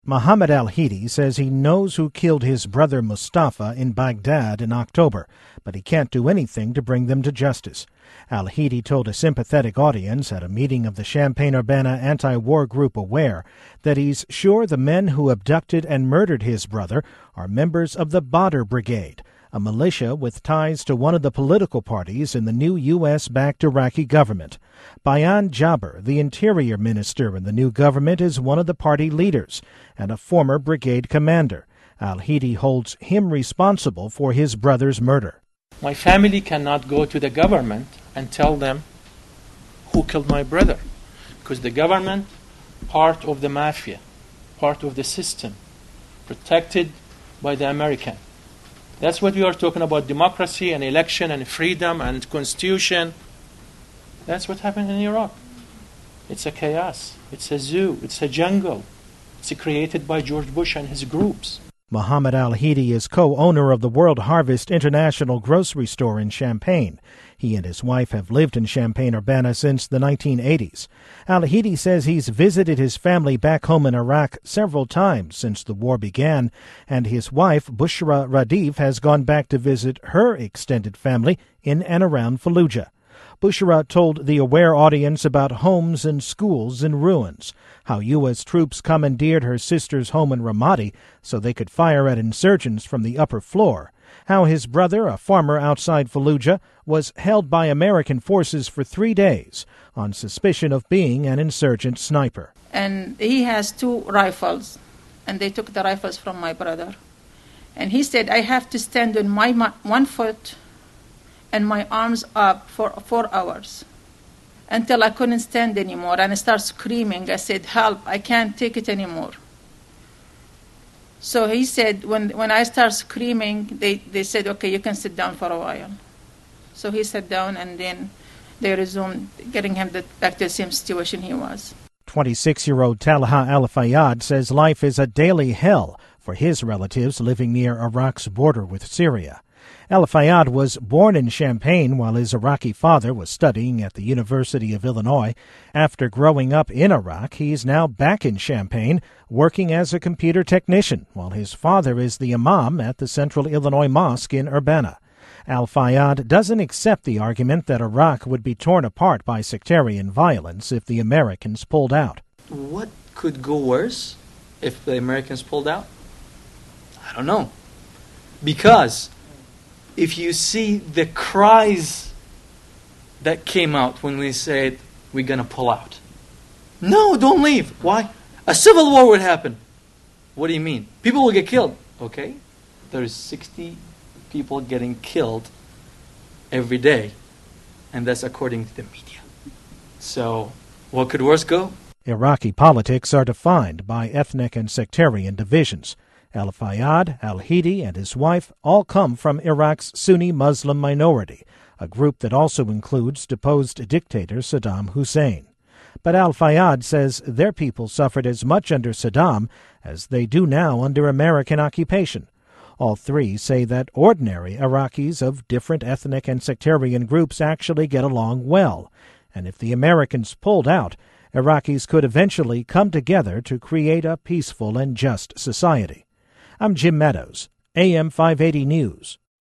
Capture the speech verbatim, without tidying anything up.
Mohammed al-Hidi says he knows who killed his brother Mustafa in Baghdad in October, but he can't do anything to bring them to justice. Al-Hidi told a sympathetic audience at a meeting of the Champaign-Urbana anti-war group AWARE that he's sure the men who abducted and murdered his brother are members of the Badr Brigade, a militia with ties to one of the political parties in the new U S-backed Iraqi government. Bayan Jaber, the interior minister in the new government, is one of the party leaders and a former brigade commander. Al-Hidi holds him responsible for his brother's murder. My family cannot go to the government and tell them who killed my brother, because the government, part of the mafia, part of the system, protected by the American. That's what we are talking about, democracy and election and freedom and constitution. That's what happened in Iraq. It's a chaos. It's a zoo. It's a jungle. It's created by George Bush and his groups. Mohammed al-Hidi is co-owner of the World Harvest International grocery store in Champaign. He and his wife have lived in Champaign-Urbana since the nineteen eighties. Al-Hidi says he's visited his family back home in Iraq several times since the war began, and his wife, Bushra Radif, has gone back to visit her extended family in and around Fallujah. Bushra told the AWARE audience about homes and schools in ruins, how U S troops commandeered her sister's home in Ramadi so they could fire at insurgents from the upper floor, how his brother, a farmer outside Fallujah, was held by American forces for three days on suspicion of being an insurgent sniper. And he has two rifles, and they took the rifles from my brother. And he said, I have to stand on my one foot and my arms up for four hours until I couldn't stand anymore, and I started screaming. I said, help, I can't take it anymore. So he said, when when I started screaming, they, they said, okay, you can sit down for a while. So he sat down, and then they resumed getting him the, back to the same situation he was. twenty-six-year-old Talha Al-Fayyad says life is a daily hell for his relatives living near Iraq's border with Syria. Al-Fayyad was born in Champaign while his Iraqi father was studying at the University of Illinois. After growing up in Iraq, he's now back in Champaign, working as a computer technician, while his father is the imam at the Central Illinois Mosque in Urbana. Al-Fayyad doesn't accept the argument that Iraq would be torn apart by sectarian violence if the Americans pulled out. What could go worse if the Americans pulled out? I don't know. Because if you see the cries that came out when we said we're going to pull out. No, don't leave. Why? A civil war would happen. What do you mean? People will get killed. Okay? There's sixty people getting killed every day. And that's according to the media. So, what could worse go? Iraqi politics are defined by ethnic and sectarian divisions. Al-Fayyad, Al-Hidi, and his wife all come from Iraq's Sunni Muslim minority, a group that also includes deposed dictator Saddam Hussein. But Al-Fayyad says their people suffered as much under Saddam as they do now under American occupation. All three say that ordinary Iraqis of different ethnic and sectarian groups actually get along well, and if the Americans pulled out, Iraqis could eventually come together to create a peaceful and just society. I'm Jim Meadows, A M five eighty News.